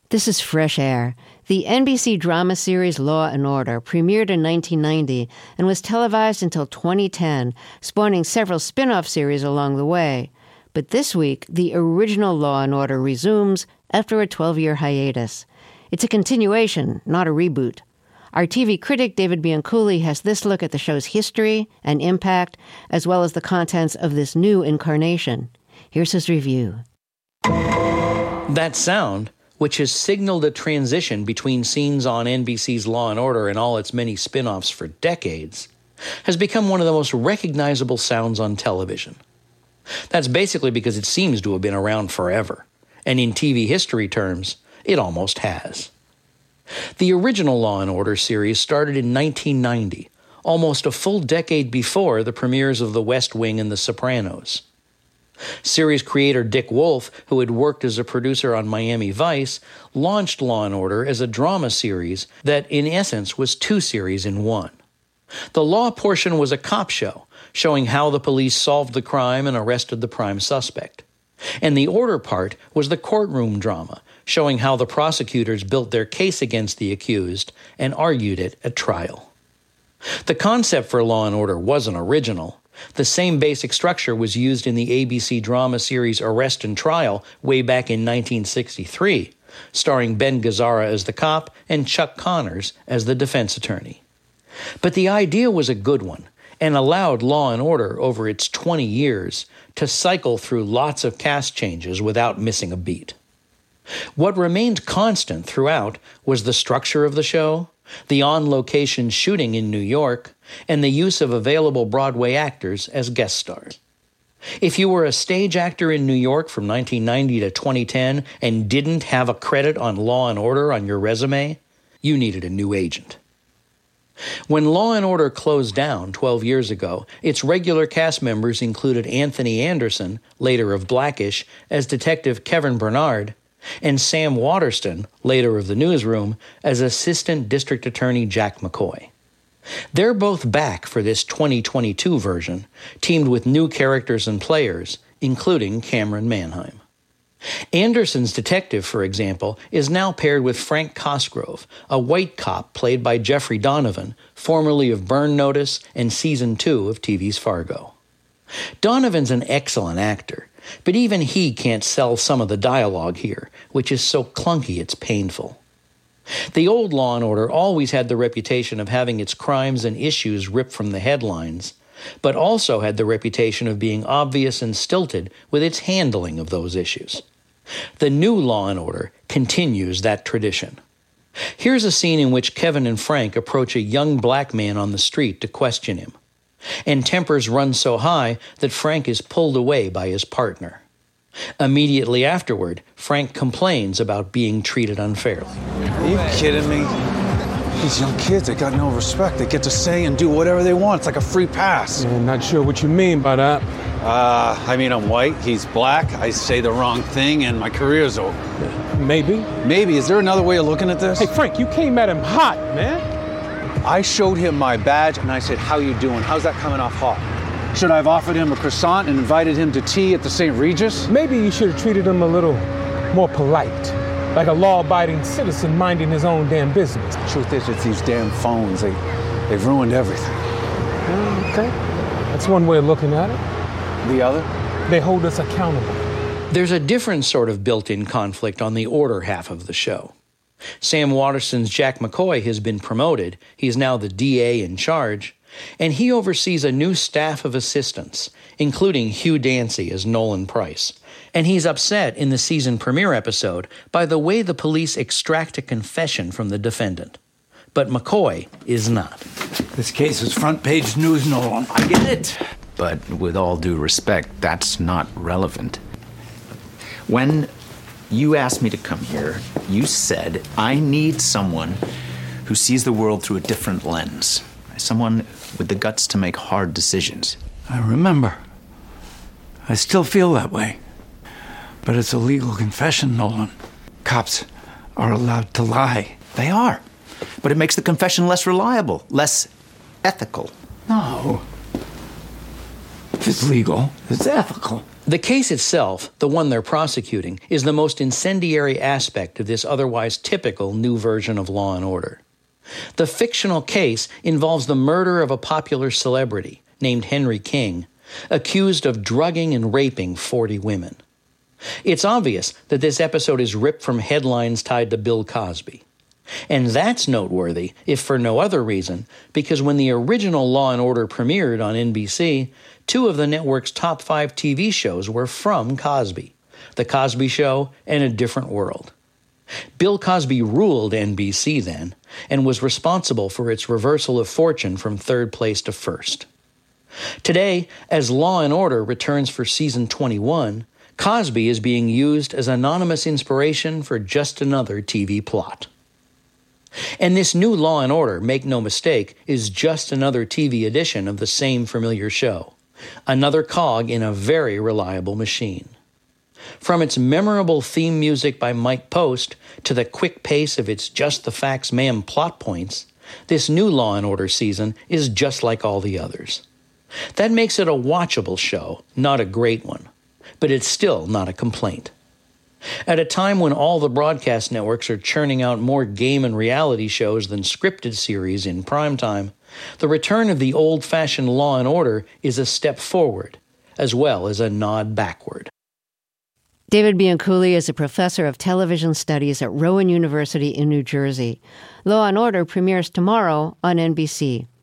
This is Fresh Air. The NBC drama series Law & Order premiered in 1990 and was televised until 2010, spawning several spin-off series along the way. But this week, the original Law & Order resumes after a 12-year hiatus. It's a continuation, not a reboot. Our TV critic, David Bianculli, has this look at the show's history and impact, as well as the contents of this new incarnation. Here's his review. That sound, which has signaled a transition between scenes on NBC's Law & Order and all its many spin-offs for decades, has become one of the most recognizable sounds on television. That's basically because it seems to have been around forever, and in TV history terms, it almost has. The original Law & Order series started in 1990, almost a full decade before the premieres of The West Wing and The Sopranos. Series creator Dick Wolf, who had worked as a producer on Miami Vice, launched Law & Order as a drama series that, in essence, was two series in one. The law portion was a cop show, showing how the police solved the crime and arrested the prime suspect. And the order part was the courtroom drama, showing how the prosecutors built their case against the accused and argued it at trial. The concept for Law & Order wasn't original. The same basic structure was used in the ABC drama series Arrest and Trial way back in 1963, starring Ben Gazzara as the cop and Chuck Connors as the defense attorney. But the idea was a good one and allowed Law & Order over its 20 years to cycle through lots of cast changes without missing a beat. What remained constant throughout was the structure of the show, the on-location shooting in New York, and the use of available Broadway actors as guest stars. If you were a stage actor in New York from 1990 to 2010 and didn't have a credit on Law & Order on your resume, you needed a new agent. When Law & Order closed down 12 years ago, its regular cast members included Anthony Anderson, later of Blackish, as Detective Kevin Bernard, and Sam Waterston, later of The Newsroom, as Assistant District Attorney Jack McCoy. They're both back for this 2022 version, teamed with new characters and players, including Cameron Manheim. Anderson's detective, for example, is now paired with Frank Cosgrove, a white cop played by Jeffrey Donovan, formerly of Burn Notice and Season 2 of TV's Fargo. Donovan's an excellent actor, but even he can't sell some of the dialogue here, which is so clunky it's painful. The old Law & Order always had the reputation of having its crimes and issues ripped from the headlines, but also had the reputation of being obvious and stilted with its handling of those issues. The new Law & Order continues that tradition. Here's a scene in which Kevin and Frank approach a young black man on the street to question him, and tempers run so high that Frank is pulled away by his partner. Immediately afterward, Frank complains about being treated unfairly. Are you kidding me? These young kids, they got no respect. They get to say and do whatever they want. It's like a free pass. I'm not sure what you mean by that. I'm white, he's black, I say the wrong thing, and my career's over. Maybe. Maybe. Is there another way of looking at this? Hey, Frank, you came at him hot, man. I showed him my badge, and I said, how you doing? How's that coming off hot? Should I have offered him a croissant and invited him to tea at the St. Regis? Maybe you should have treated him a little more polite. Like a law-abiding citizen minding his own damn business. The truth is, it's these damn phones. They've ruined everything. Okay. That's one way of looking at it. The other? They hold us accountable. There's a different sort of built-in conflict on the order half of the show. Sam Waterston's Jack McCoy has been promoted. He's now the DA in charge, and he oversees a new staff of assistants, including Hugh Dancy as Nolan Price. And he's upset in the season premiere episode by the way the police extract a confession from the defendant. But McCoy is not. This case is front-page news, Nolan. I get it. But with all due respect, that's not relevant. When you asked me to come here, you said, I need someone who sees the world through a different lens. Someone with the guts to make hard decisions. I remember. I still feel that way. But it's a legal confession, Nolan. Cops are allowed to lie. They are. But it makes the confession less reliable, less ethical. No. If it's legal, it's ethical. The case itself, the one they're prosecuting, is the most incendiary aspect of this otherwise typical new version of Law & Order. The fictional case involves the murder of a popular celebrity named Henry King, accused of drugging and raping 40 women. It's obvious that this episode is ripped from headlines tied to Bill Cosby. And that's noteworthy, if for no other reason, because when the original Law & Order premiered on NBC, 2 of the network's top 5 TV shows were from Cosby, The Cosby Show and A Different World. Bill Cosby ruled NBC then, and was responsible for its reversal of fortune from 3rd place to 1st. Today, as Law & Order returns for season 21, Cosby is being used as anonymous inspiration for just another TV plot. And this new Law & Order, make no mistake, is just another TV edition of the same familiar show. Another cog in a very reliable machine. From its memorable theme music by Mike Post to the quick pace of its Just the Facts Ma'am plot points, this new Law & Order season is just like all the others. That makes it a watchable show, not a great one. But it's still not a complaint. At a time when all the broadcast networks are churning out more game and reality shows than scripted series in primetime, the return of the old-fashioned Law & Order is a step forward, as well as a nod backward. David Bianculli is a professor of television studies at Rowan University in New Jersey. Law & Order premieres tomorrow on NBC.